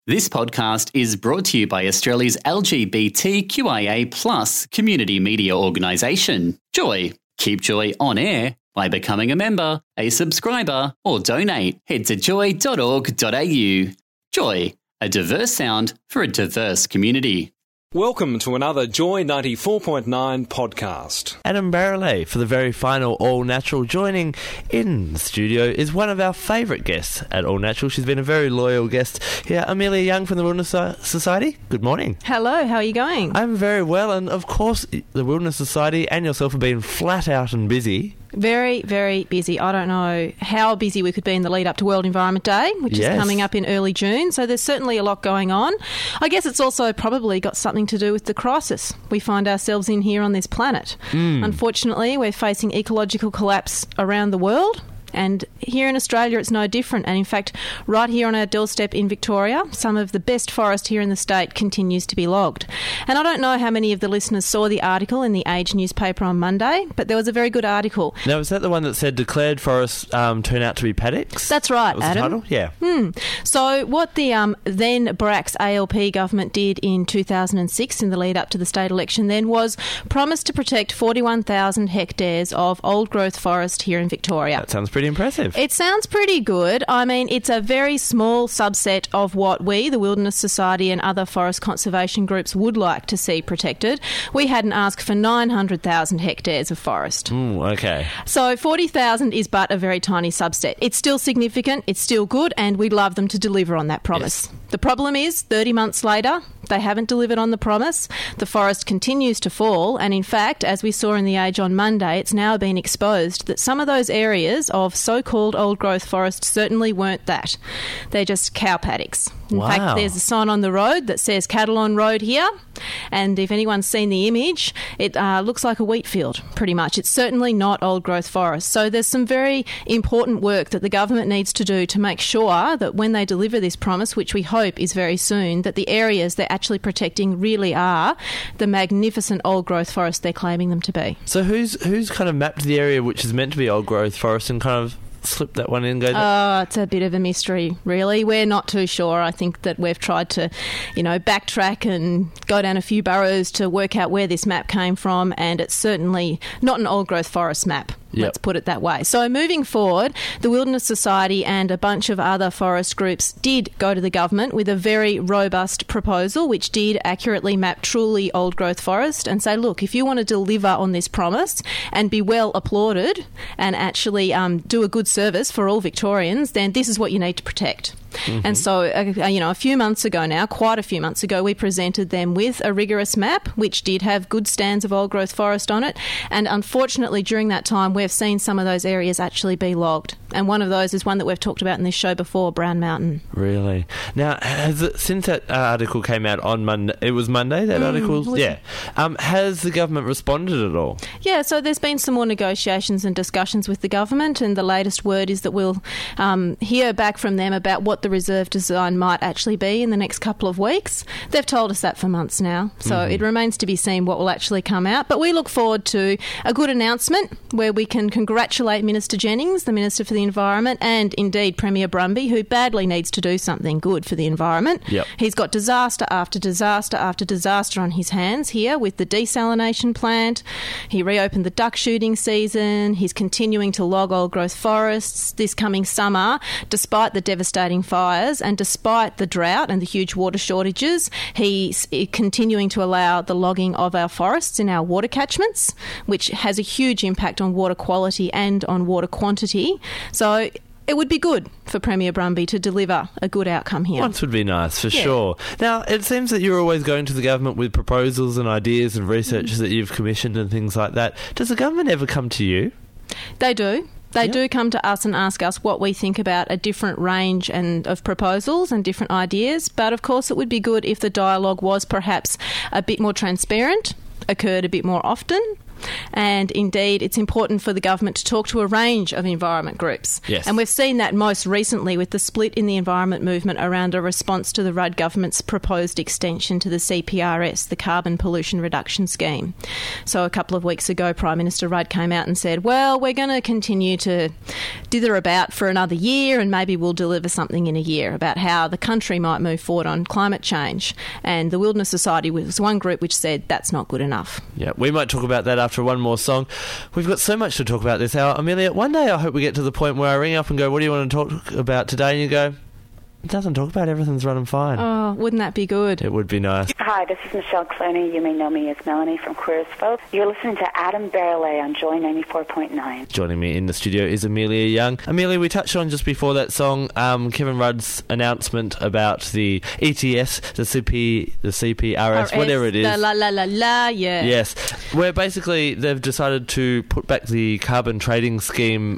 This podcast is brought to you by Australia's LGBTQIA+ community media organisation, Joy. Keep Joy on air by becoming a member, a subscriber, or donate. Head to joy.org.au. Joy, a diverse sound for a diverse community. Welcome to another Joy 94.9 podcast. Adam Barrelay for the very final All Natural. Joining in the studio is one of our favourite guests at All Natural. She's been a very loyal guest here, Amelia Young from the Wilderness Society. Good morning. Hello, how are you going? I'm very well, and of course the Wilderness Society and yourself have been flat out and busy. Very, very busy. I don't know how busy we could be in the lead up to World Environment Day, which is coming up in early June. So there's certainly a lot going on. I guess it's also probably got something to do with the crisis we find ourselves in here on this planet. Unfortunately, we're facing ecological collapse around the world. And here in Australia, it's no different. And in fact, right here on our doorstep in Victoria, some of the best forest here in the state continues to be logged. And I don't know how many of the listeners saw the article in the Age newspaper on Monday, but there was a very good article. Now, was that the one that said declared forests turn out to be paddocks? That's right, that was Adam. The title? Yeah. So what the then Bracks ALP government did in 2006 in the lead up to the state election then was promise to protect 41,000 hectares of old-growth forest here in Victoria. That sounds pretty impressive. It sounds pretty good. I mean, it's a very small subset of what we, the Wilderness Society and other forest conservation groups, would like to see protected. We had an ask for 900,000 hectares of forest. Okay. So 40,000 is but a very tiny subset. It's still significant, it's still good, and we'd love them to deliver on that promise. Yes. The problem is, 30 months later, they haven't delivered on the promise. The forest continues to fall, and in fact, as we saw in the Age on Monday, it's now been exposed that some of those areas of so-called old-growth forest certainly weren't that. They're just cow paddocks. In fact, there's a sign on the road that says cattle on road here, and if anyone's seen the image, it looks like a wheat field, pretty much. It's certainly not old-growth forest. So there's some very important work that the government needs to do to make sure that when they deliver this promise, which we hope is very soon, that the areas they're actually protecting really are the magnificent old-growth forest they're claiming them to be. So who's kind of mapped the area which is meant to be old-growth forest and kind of slip that one in and go it's a bit of a mystery, really. We're not too sure. I think that we've tried to, backtrack and go down a few burrows to work out where this map came from, and it's certainly not an old-growth forest map. Yep. Let's put it that way. So moving forward, the Wilderness Society and a bunch of other forest groups did go to the government with a very robust proposal which did accurately map truly old-growth forest and say, look, if you want to deliver on this promise and be well applauded and actually do a good service for all Victorians, then this is what you need to protect. And so, a few months ago now, quite a few months ago, we presented them with a rigorous map which did have good stands of old-growth forest on it. And unfortunately, during that time, we've seen some of those areas actually be logged. And one of those is one that we've talked about in this show before, Brown Mountain. Really? Now, since that article came out on Monday, it was Monday, that article? Yeah. Has the government responded at all? Yeah, so there's been some more negotiations and discussions with the government, and the latest word is that we'll hear back from them about what the reserve design might actually be in the next couple of weeks. They've told us that for months now, so it remains to be seen what will actually come out. But we look forward to a good announcement where we can congratulate Minister Jennings, the Minister for the Environment, and indeed Premier Brumby, who badly needs to do something good for the environment. Yep. He's got disaster after disaster after disaster on his hands here with the desalination plant. He reopened the duck shooting season. He's continuing to log old-growth forests this coming summer, despite the devastating fires and despite the drought and the huge water shortages. He's continuing to allow the logging of our forests in our water catchments, which has a huge impact on water quality and on water quantity. So it would be good for Premier Brumby to deliver a good outcome here. Once would be nice, for sure. Now, it seems that you're always going to the government with proposals and ideas and research that you've commissioned and things like that. Does the government ever come to you? They do. They do come to us and ask us what we think about a different range of proposals and different ideas. But, of course, it would be good if the dialogue was perhaps a bit more transparent, occurred a bit more often, And indeed, it's important for the government to talk to a range of environment groups. Yes. And we've seen that most recently with the split in the environment movement around a response to the Rudd government's proposed extension to the CPRS, the Carbon Pollution Reduction Scheme. So a couple of weeks ago, Prime Minister Rudd came out and said, well, we're going to continue to dither about for another year and maybe we'll deliver something in a year about how the country might move forward on climate change. And the Wilderness Society was one group which said that's not good enough. Yeah, we might talk about that after one more song. We've got so much to talk about this hour. Amelia, one day I hope we get to the point where I ring up and go, what do you want to talk about today? And you go, it doesn't talk about everything's running fine. Oh, wouldn't that be good? It would be nice. Hi, this is Michelle Clooney. You may know me as Melanie from Queer as Folk. You're listening to Adam Barrelay on Joy 94.9. Joining me in the studio is Amelia Young. Amelia, we touched on just before that song Kevin Rudd's announcement about the ETS, the CPRS, whatever it is. Yeah. Yes, where basically they've decided to put back the carbon trading scheme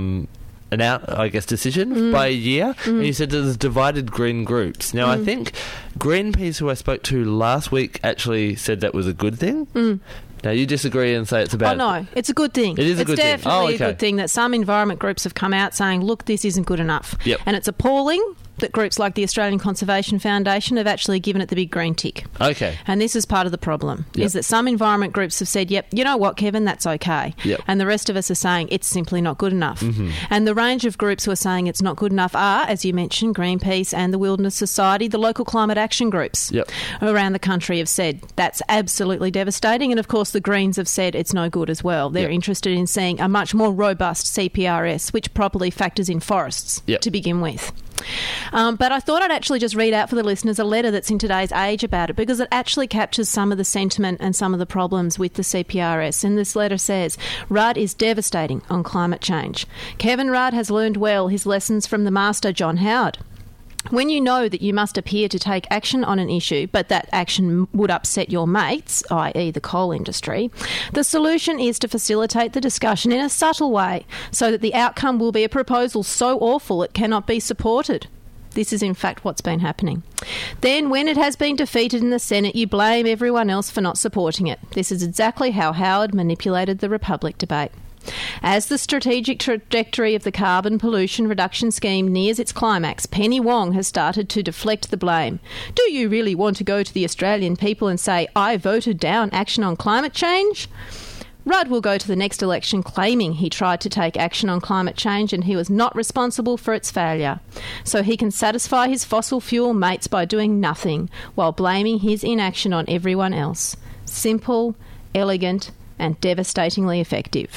decision by a year. And you said there's divided green groups. Now, I think Greenpeace, who I spoke to last week, actually said that was a good thing. Now, you disagree and say it's a bad... Oh, no, it's a good thing. It is a good thing. It's definitely a good thing that some environment groups have come out saying, look, this isn't good enough. Yep. And it's appalling that groups like the Australian Conservation Foundation have actually given it the big green tick. Okay. And this is part of the problem, Yep. is that some environment groups have said, yep, you know what, Kevin, that's okay. Yep. And the rest of us are saying it's simply not good enough. And the range of groups who are saying it's not good enough are, as you mentioned, Greenpeace and the Wilderness Society. The local climate action groups Yep. around the country have said that's absolutely devastating. And, of course, the Greens have said it's no good as well. They're Yep. interested in seeing a much more robust CPRS, which properly factors in forests Yep. to begin with. But I thought I'd actually just read out for the listeners a letter that's in today's Age about it, because it actually captures some of the sentiment and some of the problems with the CPRS. And this letter says, Rudd is devastating on climate change. Kevin Rudd has learned well his lessons from the master John Howard. When you know that you must appear to take action on an issue, but that action would upset your mates, i.e. the coal industry, the solution is to facilitate the discussion in a subtle way so that the outcome will be a proposal so awful it cannot be supported. This is in fact what's been happening. Then, when it has been defeated in the Senate, you blame everyone else for not supporting it. This is exactly how Howard manipulated the Republic debate. As the strategic trajectory of the Carbon Pollution Reduction Scheme nears its climax, Penny Wong has started to deflect the blame. Do you really want to go to the Australian people and say, I voted down action on climate change? Rudd will go to the next election claiming he tried to take action on climate change and he was not responsible for its failure. So he can satisfy his fossil fuel mates by doing nothing while blaming his inaction on everyone else. Simple, elegant, and devastatingly effective.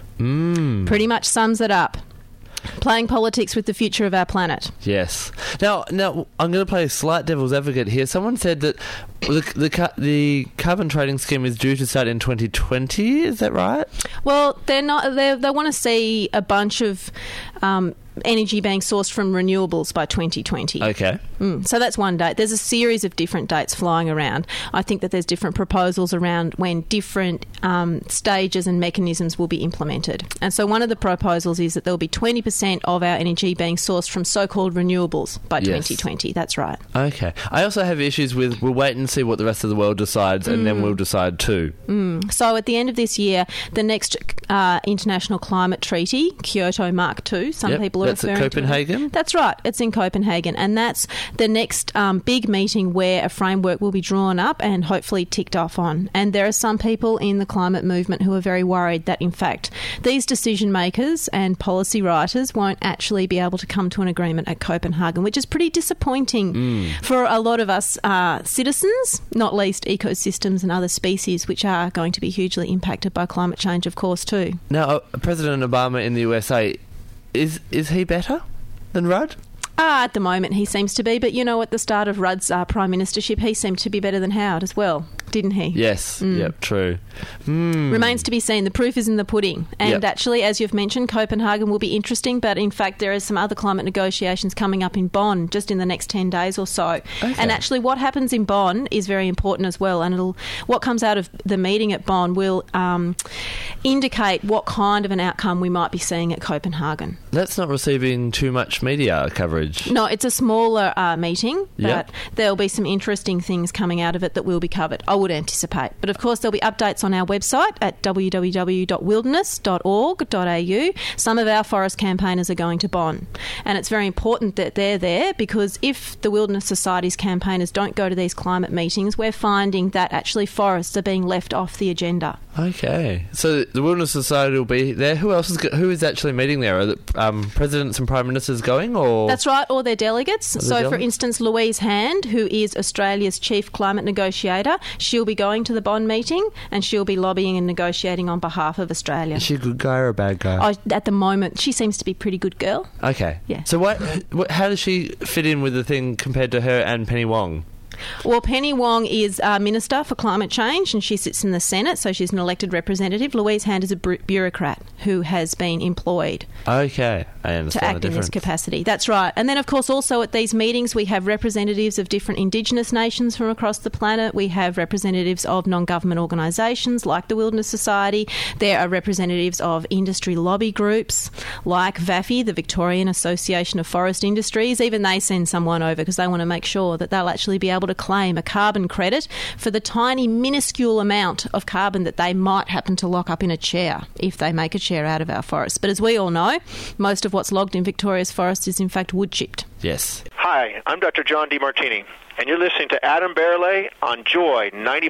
Pretty much sums it up. Playing politics with the future of our planet. Yes. Now I'm going to play slight devil's advocate here. Someone said that the carbon trading scheme is due to start in 2020. Is that right? Well, they're not. They want to see a bunch of energy being sourced from renewables by 2020. Okay. So that's one date. There's a series of different dates flying around. I think that there's different proposals around when different stages and mechanisms will be implemented. And so one of the proposals is that there'll be 20% of our energy being sourced from so-called renewables by 2020. That's right. Okay. I also have issues with we'll wait and see what the rest of the world decides and then we'll decide too. So at the end of this year, the next International Climate Treaty, Kyoto Mark II, some people are that's referring at Copenhagen? to it. That's right. It's in Copenhagen. And that's the next big meeting where a framework will be drawn up and hopefully ticked off on. And there are some people in the climate movement who are very worried that, in fact, these decision makers and policy writers won't actually be able to come to an agreement at Copenhagen, which is pretty disappointing for a lot of us citizens, not least ecosystems and other species, which are going to be hugely impacted by climate change, of course, too. Now, President Obama in the USA, is he better than Rudd? At the moment, he seems to be. But, you know, at the start of Rudd's prime ministership, he seemed to be better than Howard as well, didn't he? Yes. Yep, true. Remains to be seen. The proof is in the pudding. And actually, as you've mentioned, Copenhagen will be interesting. But, in fact, there are some other climate negotiations coming up in Bonn just in the next 10 days or so. Okay. And actually, what happens in Bonn is very important as well. And what comes out of the meeting at Bonn will indicate what kind of an outcome we might be seeing at Copenhagen. That's not receiving too much media coverage. No, it's a smaller meeting, but there'll be some interesting things coming out of it that will be covered. I would anticipate. But of course, there'll be updates on our website at www.wilderness.org.au. Some of our forest campaigners are going to Bonn. And it's very important that they're there, because if the Wilderness Society's campaigners don't go to these climate meetings, we're finding that actually forests are being left off the agenda. Okay, so the Wilderness Society will be there. Who else who is actually meeting there? Are the presidents and prime ministers going, or that's right, or their delegates? So, delegates? for instance, Louise Hand, who is Australia's chief climate negotiator, she'll be going to the Bonn meeting, and she'll be lobbying and negotiating on behalf of Australia. Is she a good guy or a bad guy? Oh, at the moment, she seems to be a pretty good girl. Okay, Yeah. So how does she fit in with the thing compared to her and Penny Wong? Well, Penny Wong is Minister for Climate Change, and she sits in the Senate, so she's an elected representative. Louise Hand is a bureaucrat who has been employed Okay, I understand to the act in difference. this capacity. That's right. And then, of course, also at these meetings, we have representatives of different Indigenous nations from across the planet. We have representatives of non-government organisations like the Wilderness Society. There are representatives of industry lobby groups like VAFI, the Victorian Association of Forest Industries. Even they send someone over because they want to make sure that they'll actually be able to claim a carbon credit for the tiny, minuscule amount of carbon that they might happen to lock up in a chair if they make a chair out of our forests. But as we all know, most of what's logged in Victoria's forest is in fact wood chipped. Yes. Hi, I'm Dr. John DiMartini, and you're listening to Adam Barrelay on Joy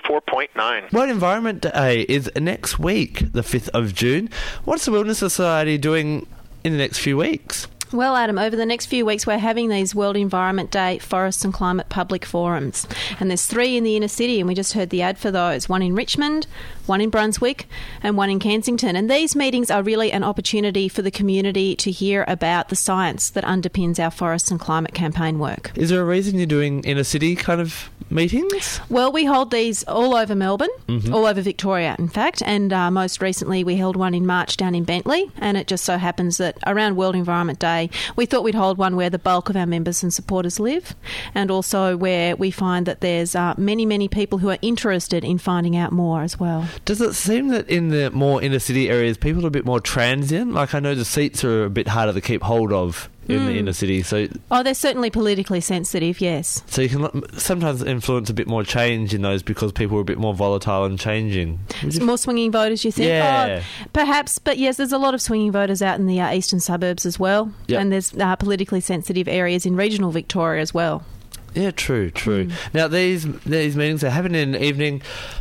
94.9. World Environment Day is next week, the 5th of June. What's the Wilderness Society doing in the next few weeks? Well, Adam, over the next few weeks, we're having these World Environment Day Forests and Climate Public Forums. And there's 3 in the inner city, and we just heard the ad for those. 1 in Richmond, 1 in Brunswick, and 1 in Kensington. And these meetings are really an opportunity for the community to hear about the science that underpins our forests and climate campaign work. Is there a reason you're doing inner city kind of meetings? Well, we hold these all over Melbourne, all over Victoria, in fact. And most recently, we held one in March down in Bentley. And it just so happens that around World Environment Day, we thought we'd hold one where the bulk of our members and supporters live, and also where we find that there's many, many people who are interested in finding out more as well. Does it seem that in the more inner city areas, people are a bit more transient? Like, I know the seats are a bit harder to keep hold of in the inner city. So, they're certainly politically sensitive, yes. So you can sometimes influence a bit more change in those because people are a bit more volatile and changing. More swinging voters, you think? Yeah. Perhaps, but yes, there's a lot of swinging voters out in the eastern suburbs as well. Yep. And there's politically sensitive areas in regional Victoria as well. Yeah, true. Now, these meetings are happening in the evening.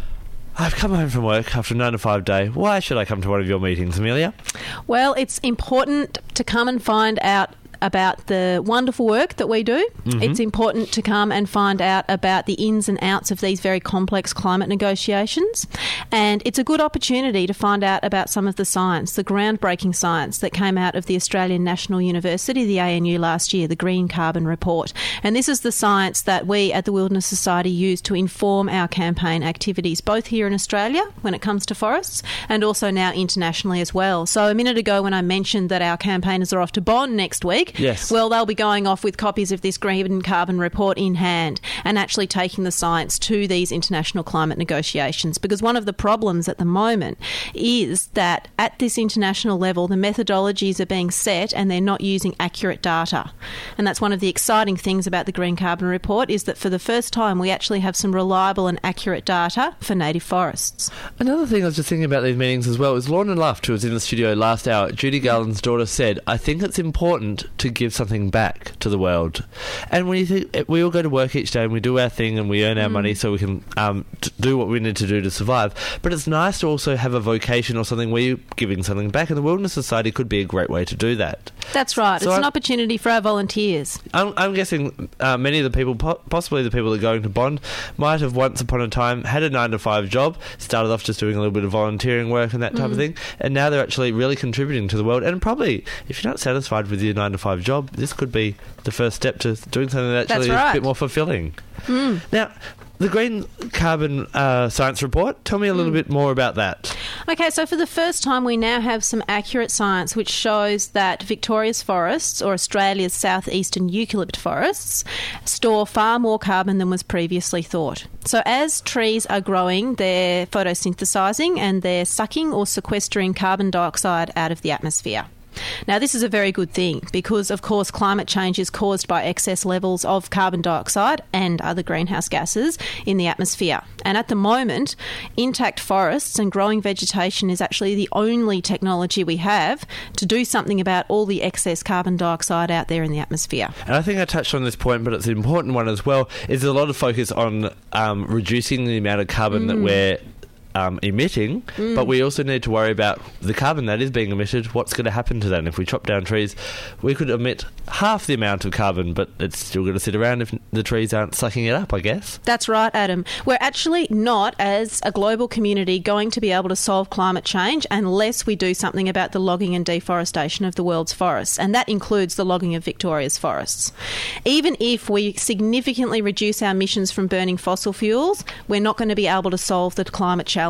I've come home from work after a 9 to 5 day. Why should I come to one of your meetings, Amelia? Well, it's important to come and find out about the wonderful work that we do. It's important to come and find out about the ins and outs of these very complex climate negotiations. And it's a good opportunity to find out about some of the science, the groundbreaking science that came out of the Australian National University, the ANU, last year, the Green Carbon Report. And this is the science that we at the Wilderness Society use to inform our campaign activities, both here in Australia when it comes to forests and also now internationally as well. So a minute ago when I mentioned that our campaigners are off to Bonn next week, Yes. well, they'll be going off with copies of this Green Carbon Report in hand and actually taking the science to these international climate negotiations. Because one of the problems at the moment is that at this international level, the methodologies are being set and they're not using accurate data. And that's one of the exciting things about the Green Carbon Report, is that for the first time we actually have some reliable and accurate data for native forests. Another thing I was just thinking about these meetings as well is Lorna Luft, who was in the studio last hour, Judy Garland's daughter, said, I think it's important to give something back to the world. And when you think, we all go to work each day and we do our thing and we earn our money so we can do what we need to do to survive. But it's nice to also have a vocation or something where you're giving something back, and the Wilderness Society could be a great way to do that. That's right. So it's an opportunity for our volunteers. I'm guessing many of the people, possibly the people that are going to Bond, might have once upon a time had a 9 to 5 job, started off just doing a little bit of volunteering work and that type of thing, and now they're actually really contributing to the world. And probably, if you're not satisfied with your 9 to 5 job, this could be the first step to doing something that actually is a bit more fulfilling. Now, the Green Carbon Science Report, tell me a little bit more about that. Okay, so for the first time we now have some accurate science which shows that Victoria's forests, or Australia's southeastern eucalypt forests, store far more carbon than was previously thought. So as trees are growing, they're photosynthesising and they're sucking or sequestering carbon dioxide out of the atmosphere. Now, this is a very good thing because, of course, climate change is caused by excess levels of carbon dioxide and other greenhouse gases in the atmosphere. And at the moment, intact forests and growing vegetation is actually the only technology we have to do something about all the excess carbon dioxide out there in the atmosphere. And I think I touched on this point, but it's an important one as well, is there's a lot of focus on reducing the amount of carbon that we're emitting, but we also need to worry about the carbon that is being emitted. What's going to happen to that? And if we chop down trees, we could emit half the amount of carbon, but it's still going to sit around if the trees aren't sucking it up, I guess. That's right, Adam. We're actually not, as a global community, going to be able to solve climate change unless we do something about the logging and deforestation of the world's forests, and that includes the logging of Victoria's forests. Even if we significantly reduce our emissions from burning fossil fuels, we're not going to be able to solve the climate challenge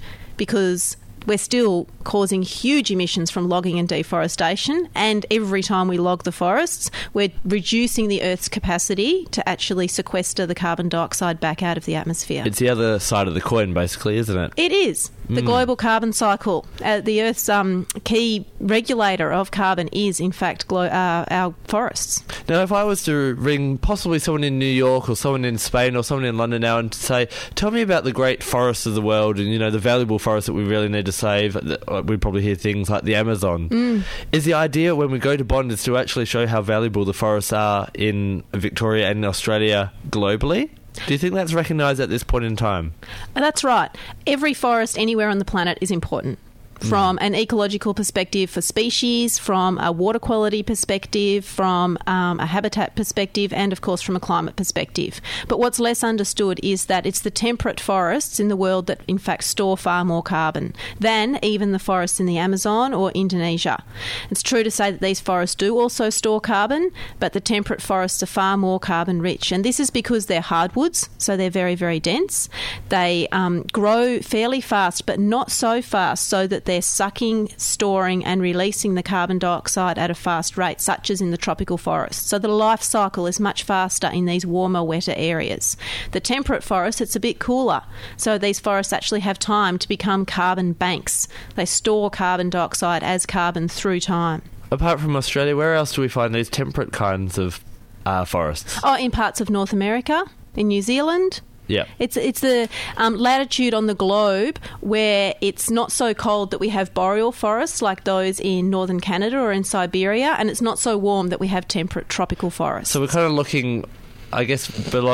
because we're still causing huge emissions from logging and deforestation, and every time we log the forests, we're reducing the Earth's capacity to actually sequester the carbon dioxide back out of the atmosphere. It's the other side of the coin, basically, isn't it? It is. The global carbon cycle. The Earth's key regulator of carbon is, in fact, our forests. Now, if I was to ring possibly someone in New York or someone in Spain or someone in London now and say, tell me about the great forests of the world and, the valuable forests that we really need to save, we'd probably hear things like the Amazon. Is the idea when we go to Bond is to actually show how valuable the forests are in Victoria and Australia globally? Do you think that's recognised at this point in time? That's right. Every forest anywhere on the planet is important. From an ecological perspective for species, from a water quality perspective, from a habitat perspective, and of course from a climate perspective. But what's less understood is that it's the temperate forests in the world that in fact store far more carbon than even the forests in the Amazon or Indonesia. It's true to say that these forests do also store carbon, but the temperate forests are far more carbon rich. And this is because they're hardwoods, so they're very, very dense. They grow fairly fast, but not so fast so that they're sucking, storing and releasing the carbon dioxide at a fast rate, such as in the tropical forests. So the life cycle is much faster in these warmer, wetter areas. The temperate forests, it's a bit cooler. So these forests actually have time to become carbon banks. They store carbon dioxide as carbon through time. Apart from Australia, where else do we find these temperate kinds of forests? Oh, in parts of North America, in New Zealand. Yeah. It's the latitude on the globe where it's not so cold that we have boreal forests like those in northern Canada or in Siberia, and it's not so warm that we have temperate tropical forests. So we're kind of looking, I guess,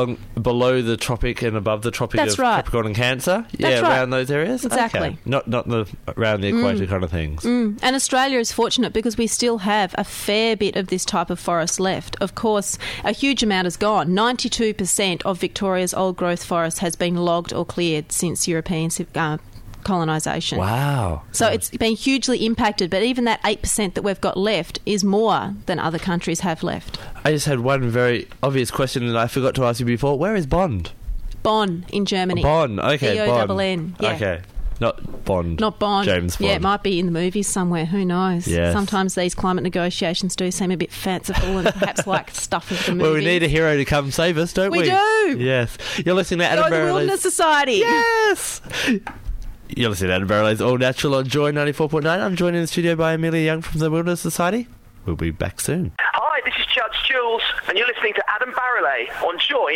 below the tropic and above the tropic That's of right. Capricorn and Cancer? That's right. Around those areas? Exactly. Okay. Not around the equator kind of things. And Australia is fortunate because we still have a fair bit of this type of forest left. Of course, a huge amount is gone. 92% of Victoria's old-growth forest has been logged or cleared since European colonisation. Wow. So it's been hugely impacted, but even that 8% that we've got left is more than other countries have left. I just had one very obvious question that I forgot to ask you before. Where is Bond? Bonn in Germany. Bonn, okay. B-O-N-N, yeah. Okay. Not Bond. Not Bond. James Bond. Yeah, it might be in the movies somewhere. Who knows? Yes. Sometimes these climate negotiations do seem a bit fanciful and perhaps like stuff of the movies. Well, we need a hero to come save us, don't we? We do. Yes. You're listening to Adam You're the Barrowley's... Wilderness Society. Yes. You're listening to Adam Barrowley's All Natural on Joy 94.9. I'm joined in the studio by Amelia Young from the Wilderness Society. We'll be back soon. Hi, this is Judge Jules, and you're listening to Adam Barrowley on Joy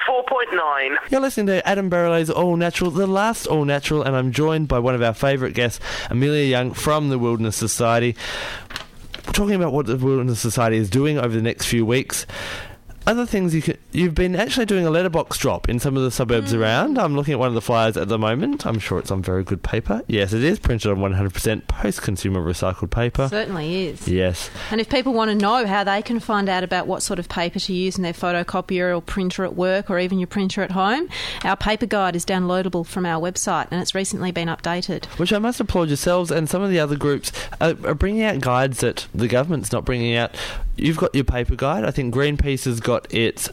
94.9. You're listening to Adam Barrowley's All Natural, the last All Natural, and I'm joined by one of our favourite guests, Amelia Young from the Wilderness Society. We're talking about what the Wilderness Society is doing over the next few weeks. Other things you've been actually doing a letterbox drop in some of the suburbs around. I'm looking at one of the flyers at the moment. I'm sure it's on very good paper. Yes, it is printed on 100% post-consumer recycled paper. Certainly is. Yes. And if people want to know how they can find out about what sort of paper to use in their photocopier or printer at work or even your printer at home, our paper guide is downloadable from our website and it's recently been updated. Which I must applaud yourselves and some of the other groups are bringing out guides that the government's not bringing out. You've got your paper guide. I think Greenpeace has got its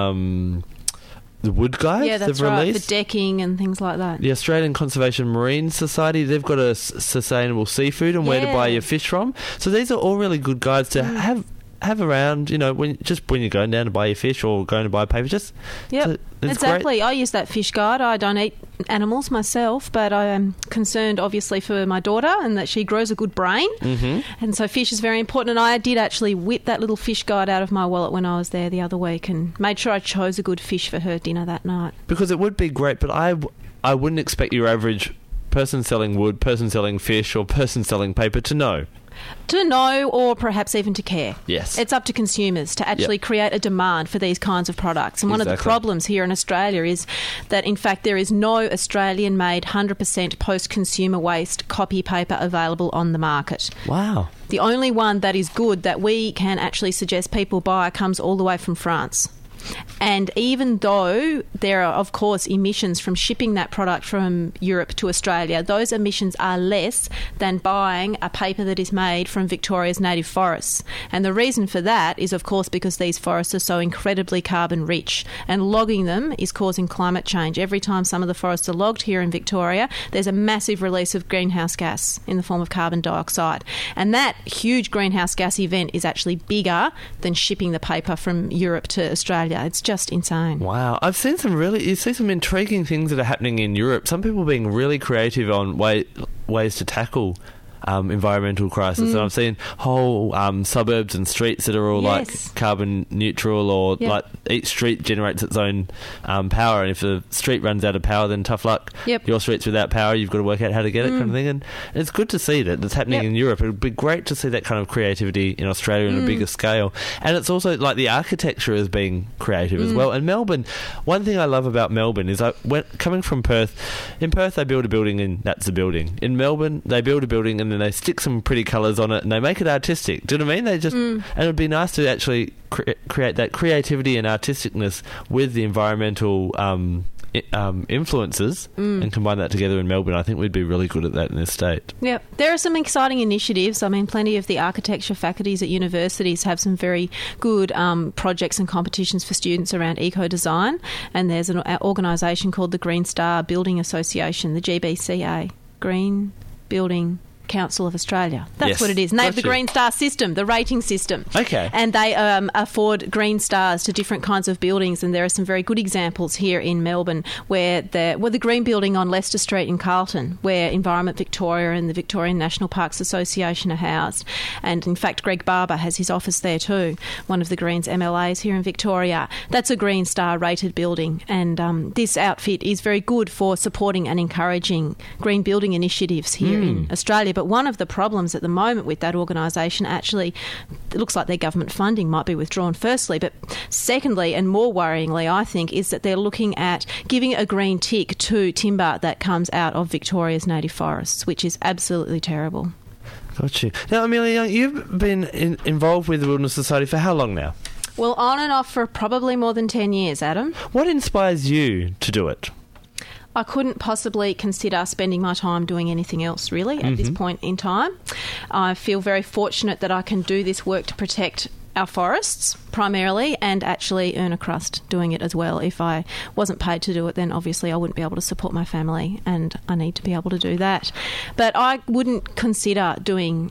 the wood guide. Yeah, that's they've right, released. for decking and things like that. The Australian Conservation Marine Society, they've got a sustainable seafood and where to buy your fish from. So these are all really good guides to have around, when you're going down to buy your fish or going to buy paper. Yep, exactly. Great. I use that fish guide. I don't eat animals myself, but I am concerned obviously for my daughter and that she grows a good brain. And so fish is very important. And I did actually whip that little fish guide out of my wallet when I was there the other week and made sure I chose a good fish for her dinner that night. Because it would be great, but I wouldn't expect your average person selling wood, person selling fish, or person selling paper to know. To know, or perhaps even to care. Yes. It's up to consumers to actually create a demand for these kinds of products. And one of the problems here in Australia is that, in fact, there is no Australian-made 100% post-consumer waste copy paper available on the market. Wow. The only one that is good that we can actually suggest people buy comes all the way from France. And even though there are, of course, emissions from shipping that product from Europe to Australia, those emissions are less than buying a paper that is made from Victoria's native forests. And the reason for that is, of course, because these forests are so incredibly carbon rich, and logging them is causing climate change. Every time some of the forests are logged here in Victoria, there's a massive release of greenhouse gas in the form of carbon dioxide. And that huge greenhouse gas event is actually bigger than shipping the paper from Europe to Australia. It's just insane. Wow. I've seen you see some intriguing things that are happening in Europe. Some people being really creative on ways to tackle environmental crisis. And I've seen whole suburbs and streets that are all like carbon neutral, or like each street generates its own power, and if the street runs out of power, then tough luck. Your street's without power, you've got to work out how to get it, kind of thing. And it's good to see that it's happening in Europe. It would be great to see that kind of creativity in Australia on a bigger scale. And it's also like the architecture is being creative as well. And Melbourne, one thing I love about Melbourne is coming from Perth. In Perth they build a building and that's the building. In Melbourne they build a building and then they stick some pretty colours on it and they make it artistic. Do you know what I mean? They just and it would be nice to actually create that creativity and artisticness with the environmental influences and combine that together in Melbourne. I think we'd be really good at that in this state. Yep. There are some exciting initiatives. I mean, plenty of the architecture faculties at universities have some very good projects and competitions for students around eco-design, and there's an organisation called the Green Star Building Association, the GBCA, Green Building Council of Australia. That's what it is. And they have the Green Star system, the rating system. Okay. And they afford green stars to different kinds of buildings, and there are some very good examples here in Melbourne where the green building on Leicester Street in Carlton, where Environment Victoria and the Victorian National Parks Association are housed. And in fact, Greg Barber has his office there too, one of the Greens MLAs here in Victoria. That's a Green Star rated building, and this outfit is very good for supporting and encouraging green building initiatives here in Australia. But one of the problems at the moment with that organisation, actually, it looks like their government funding might be withdrawn firstly, but secondly, and more worryingly, I think, is that they're looking at giving a green tick to timber that comes out of Victoria's native forests, which is absolutely terrible. Got you. Now, Amelia, you've been involved with the Wilderness Society for how long now? Well, on and off for probably more than 10 years, Adam. What inspires you to do it? I couldn't possibly consider spending my time doing anything else, really, at this point in time. I feel very fortunate that I can do this work to protect our forests, primarily, and actually earn a crust doing it as well. If I wasn't paid to do it, then obviously I wouldn't be able to support my family, and I need to be able to do that. But I wouldn't consider doing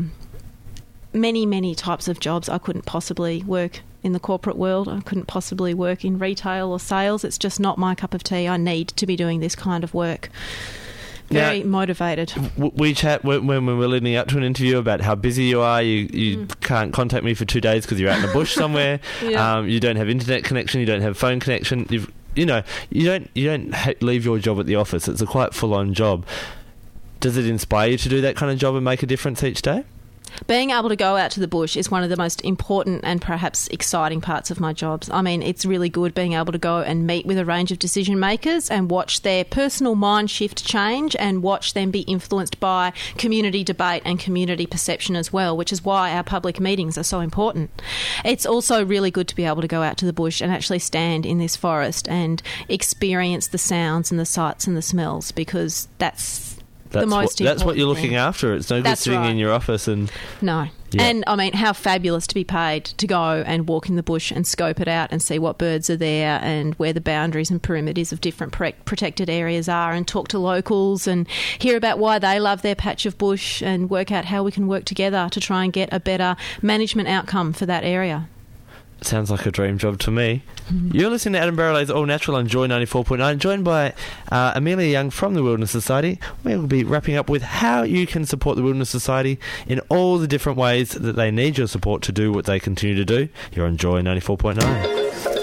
many types of jobs. I couldn't possibly work in the corporate world. I couldn't possibly work in retail or sales. It's just not my cup of tea. I need to be doing this kind of work. Very motivated. We chat when we're leading up to an interview about how busy you are. You can't contact me for 2 days because you're out in the bush somewhere. You don't have internet connection. You don't have phone connection. You don't leave your job at the office. It's a quite full-on job. Does it inspire you to do that kind of job and make a difference each day? Being able to go out to the bush is one of the most important and perhaps exciting parts of my jobs. I mean, it's really good being able to go and meet with a range of decision makers and watch their personal mind shift change and watch them be influenced by community debate and community perception as well, which is why our public meetings are so important. It's also really good to be able to go out to the bush and actually stand in this forest and experience the sounds and the sights and the smells, because that's what you're looking after. It's no good sitting in your office and... No. Yeah. And, I mean, how fabulous to be paid to go and walk in the bush and scope it out and see what birds are there and where the boundaries and perimeters of different protected areas are, and talk to locals and hear about why they love their patch of bush and work out how we can work together to try and get a better management outcome for that area. Sounds like a dream job to me. You're listening to Adam Barrelay's All Natural on Joy 94.9, joined by Amelia Young from the Wilderness Society. We'll be wrapping up with how you can support the Wilderness Society in all the different ways that they need your support to do what they continue to do. You're on Joy 94.9.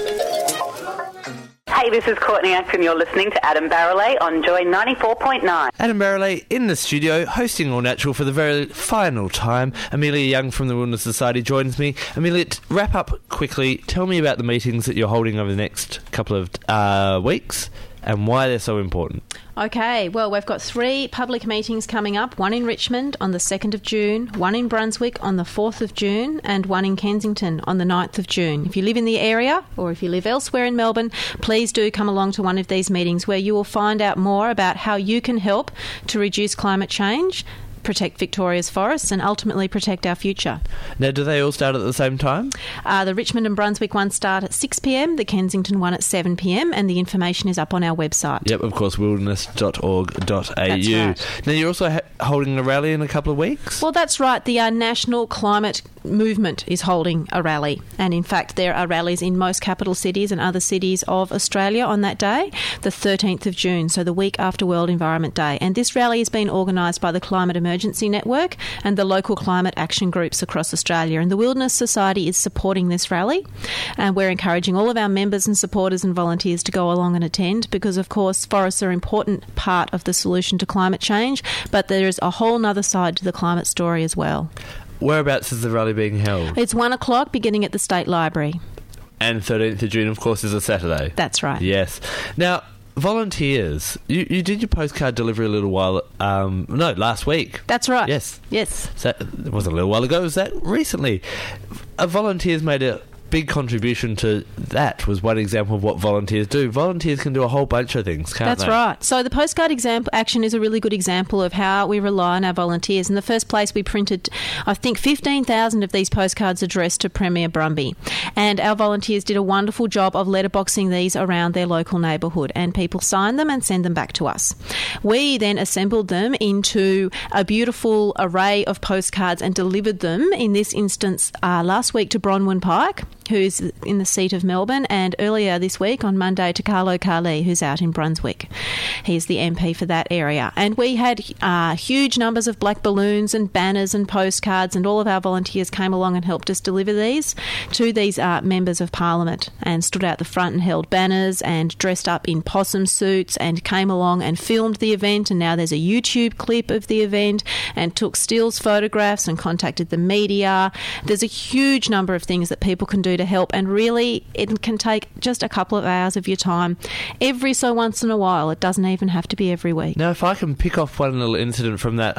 Hey, this is Courtney Axe and you're listening to Adam Barrelay on Joy 94.9. Adam Barrelay in the studio, hosting All Natural for the very final time. Amelia Young from the Wilderness Society joins me. Amelia, wrap up quickly. Tell me about the meetings that you're holding over the next couple of weeks and why they're so important. Okay, well, we've got 3 public meetings coming up, one in Richmond on the 2nd of June, one in Brunswick on the 4th of June, and one in Kensington on the 9th of June. If you live in the area or if you live elsewhere in Melbourne, please do come along to one of these meetings where you will find out more about how you can help to reduce climate change, protect Victoria's forests and ultimately protect our future. Now, do they all start at the same time? The Richmond and Brunswick ones start at 6 p.m, the Kensington one at 7 p.m, and the information is up on our website. Yep, of course, wilderness.org.au. That's right. Now, you're also holding a rally in a couple of weeks? Well, that's right. The National Climate Movement is holding a rally, and in fact there are rallies in most capital cities and other cities of Australia on that day, the 13th of June, so the week after World Environment Day. And this rally has been organised by the Climate Emergency Network and the local climate action groups across Australia, and the Wilderness Society is supporting this rally, and we're encouraging all of our members and supporters and volunteers to go along and attend because, of course, forests are an important part of the solution to climate change, but there is a whole nother side to the climate story as well. Whereabouts is the rally being held? It's 1 o'clock, beginning at the State Library. And 13th of June, of course, is a Saturday. That's right. Yes. Now, volunteers, you did your postcard delivery a little while, last week. That's right. Yes. Yes. It wasn't a little while ago, it was that recently. Volunteers made a big contribution to that, was one example of what volunteers do. Volunteers can do a whole bunch of things, can't they? That's right. So the postcard action is a really good example of how we rely on our volunteers. In the first place, we printed, I think, 15,000 of these postcards addressed to Premier Brumby. And our volunteers did a wonderful job of letterboxing these around their local neighbourhood, and people signed them and send them back to us. We then assembled them into a beautiful array of postcards and delivered them, in this instance, last week to Bronwyn Pike, who's in the seat of Melbourne, and earlier this week on Monday to Carlo Carli, who's out in Brunswick. He's the MP for that area. And we had huge numbers of black balloons and banners and postcards, and all of our volunteers came along and helped us deliver these to these members of Parliament, and stood out the front and held banners and dressed up in possum suits and came along and filmed the event. And now there's a YouTube clip of the event, and took stills photographs and contacted the media. There's a huge number of things that people can do to help, and really it can take just a couple of hours of your time every so once in a while. It doesn't even have to be every week. Now, if I can pick off one little incident from that,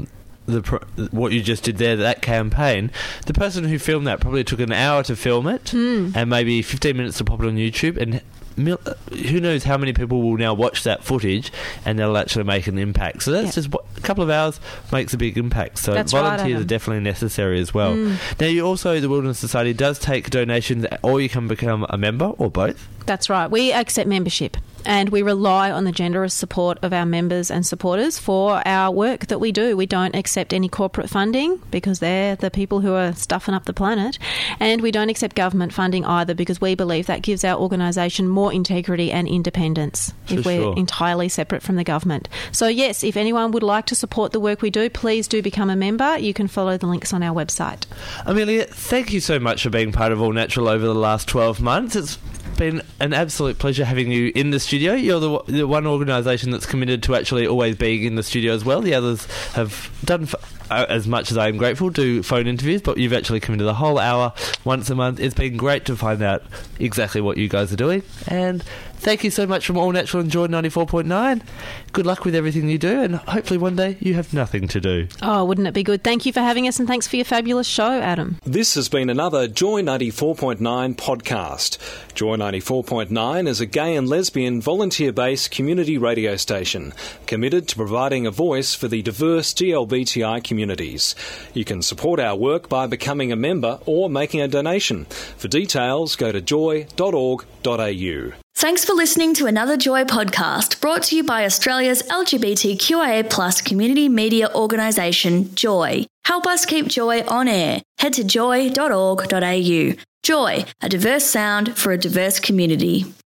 what you just did there, that campaign, the person who filmed that probably took an hour to film it and maybe 15 minutes to pop it on YouTube, and who knows how many people will now watch that footage and they'll actually make an impact. So that's just a couple of hours makes a big impact. So that's volunteers right, are definitely necessary as well. Now, you also, the Wilderness Society does take donations, or you can become a member, or both. That's right. We accept membership, and we rely on the generous support of our members and supporters for our work that we do. We don't accept any corporate funding because they're the people who are stuffing up the planet, and we don't accept government funding either because we believe that gives our organisation more integrity and independence if we're entirely separate from the government. So yes, if anyone would like to support the work we do, please do become a member. You can follow the links on our website. Amelia, thank you so much for being part of All Natural over the last 12 months. It's been an absolute pleasure having you in the studio. You're the one organisation that's committed to actually always being in the studio as well. The others have done, as much as I am grateful, do phone interviews, but you've actually committed the whole hour once a month. It's been great to find out exactly what you guys are doing, and thank you so much from All Natural and Joy 94.9. Good luck with everything you do, and hopefully one day you have nothing to do. Oh, wouldn't it be good? Thank you for having us, and thanks for your fabulous show, Adam. This has been another Joy 94.9 podcast. Joy 94.9 is a gay and lesbian volunteer-based community radio station committed to providing a voice for the diverse GLBTI communities. You can support our work by becoming a member or making a donation. For details, go to joy.org.au. Thanks for listening to another Joy podcast brought to you by Australia's LGBTQIA+ community media organisation, Joy. Help us keep Joy on air. Head to joy.org.au. Joy, a diverse sound for a diverse community.